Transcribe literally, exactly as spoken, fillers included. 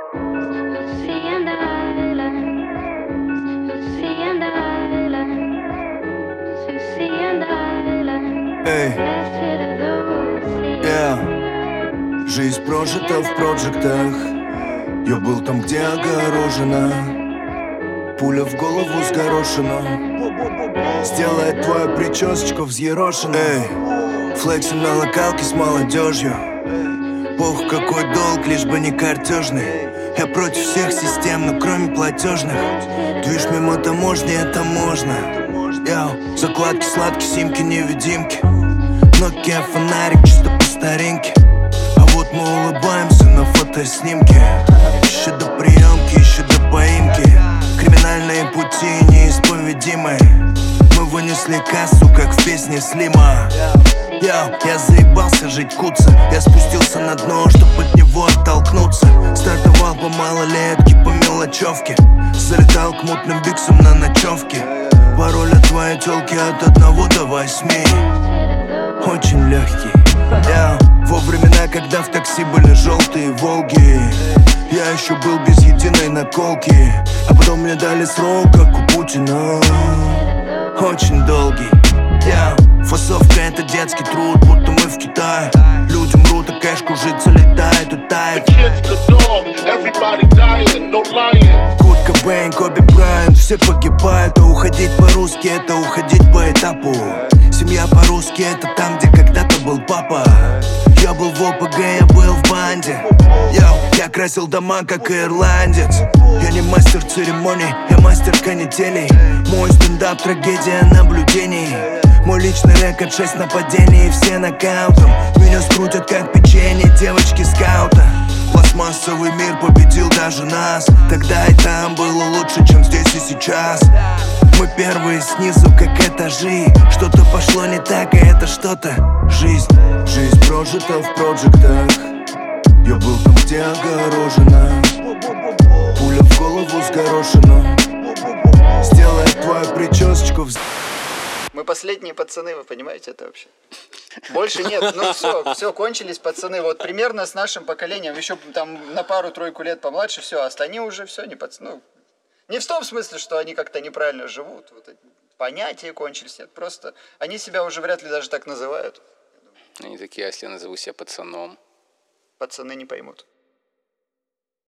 Эй, yeah. Жизнь прожита в проджектах. Я был там, где огорожено. Пуля в голову с горошину сделает твою причесочку взъерошенной. Эй, флексим на локалке с молодежью. Пох, какой долг, лишь бы не картежный. Я против всех систем, но кроме платежных. Движ мимо таможни, это можно. Яу, закладки, сладкие, симки, невидимки. Nokia, фонарик, чисто по старинке. А вот мы улыбаемся на фотоснимке. Еще до приемки, еще до поимки. Криминальные пути неисповедимы. Мы вынесли кассу, как в песне Слима. Яу, я заебался жить куца. Я спустился на дно, чтоб от него оттолкнуться. Стартовал по малолетке, по мелочевке. Залетал к мутным биксам на ночевке. Пароль от твоей тёлки от одного до восьми. Очень легкий. Яу, во времена, когда в такси были желтые Волги, я еще был без единой наколки. А потом мне дали срок, как у Путина. Очень долгий. Яу, фасовка это детский труд, будто мы в Китае. Люди мрут, а кэш кружится, летает, утает. Курт Кобейн, Коби Брайант, все погибают. А уходить по-русски это уходить по этапу. Семья по-русски это там, где когда-то был папа. Я был в ОПГ, я был в банде. Йоу, я красил дома, как ирландец. Я не мастер церемоний, я мастер канителей. Мой стендап трагедия наблюдений. Мой личный рекорд шесть нападений, все нокаутом. Меня скрутят как печенье девочки скаута. Пластмассовый мир победил даже нас. Тогда и там было лучше, чем здесь и сейчас. Мы первые снизу, как этажи. Что-то пошло не так, и это что-то жизнь. Жизнь прожита в проджектах. Я был там, где огорожено. Пуля в голову с горошину сделает твою причесочку вз... Мы последние пацаны, вы понимаете это вообще? Больше нет, ну все, все, кончились пацаны. Вот примерно с нашим поколением, еще там на пару-тройку лет помладше, все, а они уже все, не пацаны. Ну, не в том смысле, что они как-то неправильно живут, вот, понятия кончились, нет, просто они себя уже вряд ли даже так называют. Они такие, а если я назову себя пацаном? Пацаны не поймут.